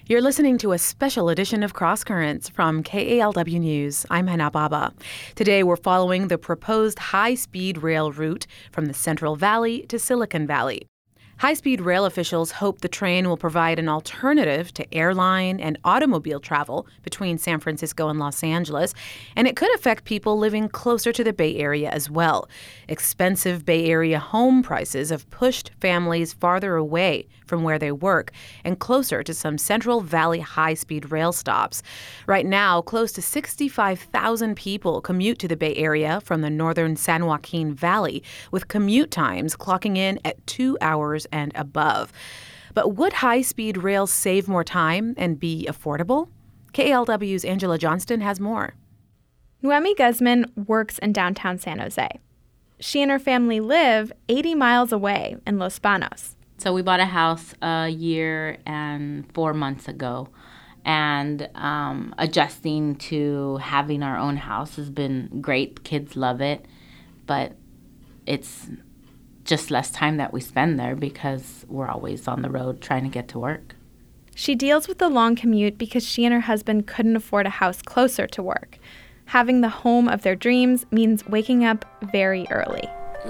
You're listening to a special edition of Cross Currents from KALW News. I'm Hana Baba. Today we're following the proposed high-speed rail route from the Central Valley to Silicon Valley. High-speed rail officials hope the train will provide an alternative to airline and automobile travel between San Francisco and Los Angeles, and it could affect people living closer to the Bay Area as well. Expensive Bay Area home prices have pushed families farther away from where they work and closer to some Central Valley high-speed rail stops. Right now, close to 65,000 people commute to the Bay Area from the northern San Joaquin Valley, with commute times clocking in at 2 hours and above. But would high-speed rail save more time and be affordable? KALW's Angela Johnston has more. Noemi Guzman works in downtown San Jose. She and her family live 80 miles away in Los Banos. So we bought a house a year and 4 months ago, and adjusting to having our own house has been great. Kids love it, but it's just less time that we spend there because we're always on the road trying to get to work. She deals with the long commute because she and her husband couldn't afford a house closer to work. Having the home of their dreams means waking up very early.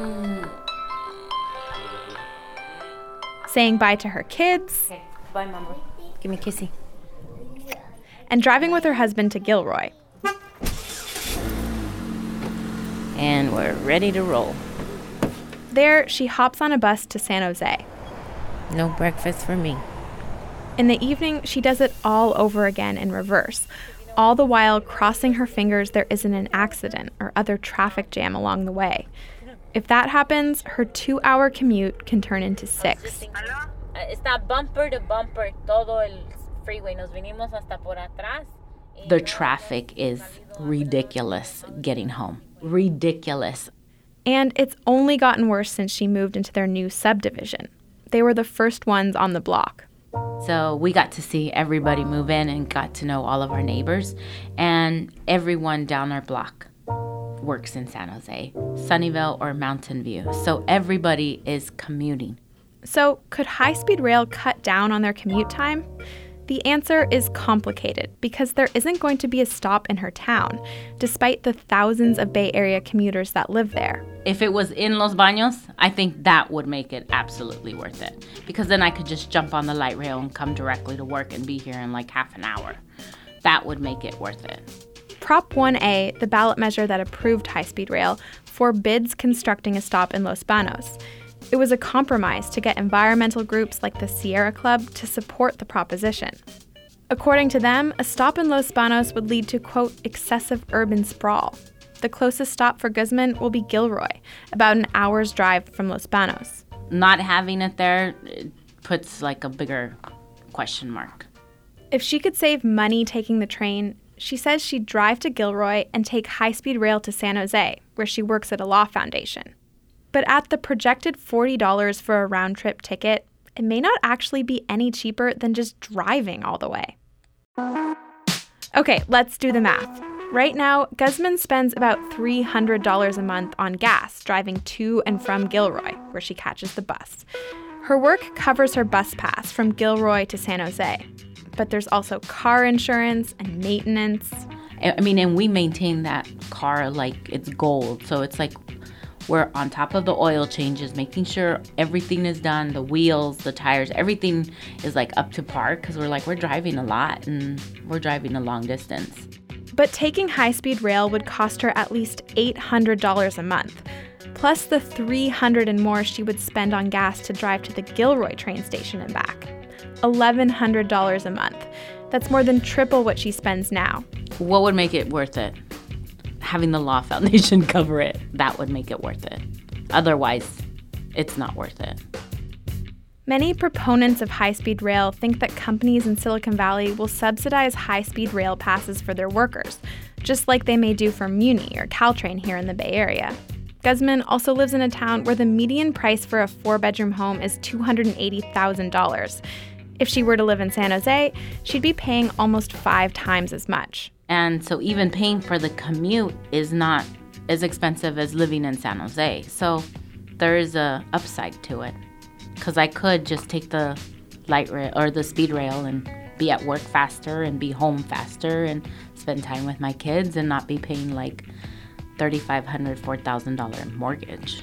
Saying bye to her kids. Okay, bye, Mama. Give me a kissy. And driving with her husband to Gilroy. And we're ready to roll. There, she hops on a bus to San Jose. No breakfast for me. In the evening, she does it all over again in reverse, all the while crossing her fingers there isn't an accident or other traffic jam along the way. If that happens, her 2-hour commute can turn into 6. Está bumper to bumper todo el freeway. Nos vinimos hasta por atrás. The traffic is ridiculous getting home. Ridiculous. And it's only gotten worse since she moved into their new subdivision. They were the first ones on the block. So we got to see everybody move in and got to know all of our neighbors. And everyone down our block works in San Jose, Sunnyvale or Mountain View. So everybody is commuting. So could high-speed rail cut down on their commute time? The answer is complicated because there isn't going to be a stop in her town, despite the thousands of Bay Area commuters that live there. If it was in Los Banos, I think that would make it absolutely worth it. Because then I could just jump on the light rail and come directly to work and be here in like half an hour. That would make it worth it. Prop 1A, the ballot measure that approved high-speed rail, forbids constructing a stop in Los Banos. It was a compromise to get environmental groups like the Sierra Club to support the proposition. According to them, a stop in Los Banos would lead to, quote, excessive urban sprawl. The closest stop for Guzman will be Gilroy, about an hour's drive from Los Banos. Not having it there puts like a bigger question mark. If she could save money taking the train, she says she'd drive to Gilroy and take high-speed rail to San Jose, where she works at a law foundation. But at the projected $40 for a round-trip ticket, it may not actually be any cheaper than just driving all the way. Okay, let's do the math. Right now, Guzman spends about $300 a month on gas driving to and from Gilroy, where she catches the bus. Her work covers her bus pass from Gilroy to San Jose. But there's also car insurance and maintenance. I mean, and we maintain that car like it's gold. So it's like we're on top of the oil changes, making sure everything is done, the wheels, the tires, everything is like up to par because we're driving a lot and we're driving a long distance. But taking high-speed rail would cost her at least $800 a month, plus the $300 and more she would spend on gas to drive to the Gilroy train station and back. $1,100 a month. That's more than triple what she spends now. What would make it worth it? Having the Law Foundation cover it, that would make it worth it. Otherwise, it's not worth it. Many proponents of high-speed rail think that companies in Silicon Valley will subsidize high-speed rail passes for their workers, just like they may do for Muni or Caltrain here in the Bay Area. Guzman also lives in a town where the median price for a 4-bedroom home is $280,000. If she were to live in San Jose, she'd be paying almost 5 times as much. And so even paying for the commute is not as expensive as living in San Jose. So there is a upside to it. Because I could just take the light rail or the speed rail and be at work faster and be home faster and spend time with my kids and not be paying like $3,500, $4,000 mortgage.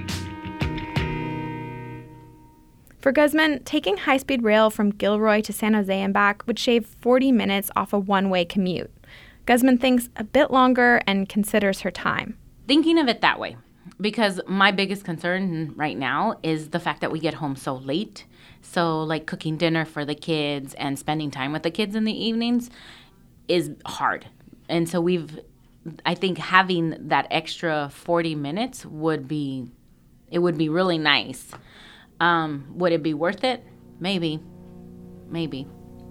For Guzman, taking high-speed rail from Gilroy to San Jose and back would shave 40 minutes off a one-way commute. Guzman thinks a bit longer and considers her time. Thinking of it that way, because my biggest concern right now is the fact that we get home so late. So like cooking dinner for the kids and spending time with the kids in the evenings is hard. And so I think having that extra 40 minutes would be really nice. Would it be worth it? Maybe. Maybe.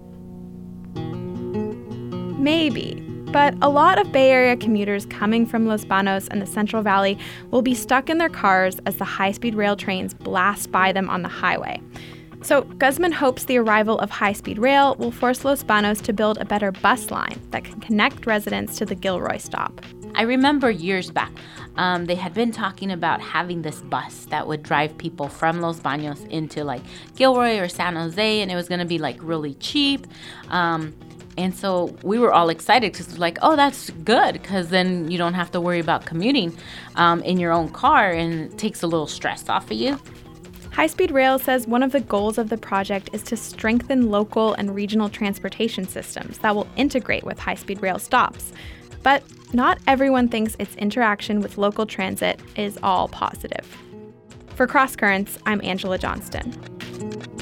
But a lot of Bay Area commuters coming from Los Banos and the Central Valley will be stuck in their cars as the high-speed rail trains blast by them on the highway. So Guzman hopes the arrival of high-speed rail will force Los Banos to build a better bus line that can connect residents to the Gilroy stop. I remember years back, they had been talking about having this bus that would drive people from Los Banos into like Gilroy or San Jose, and it was going to be like really cheap. And so we were all excited because it's like, oh, that's good, because then you don't have to worry about commuting in your own car, and it takes a little stress off of you. High-Speed Rail says one of the goals of the project is to strengthen local and regional transportation systems that will integrate with high-speed rail stops. But not everyone thinks its interaction with local transit is all positive. For Cross Currents, I'm Angela Johnston.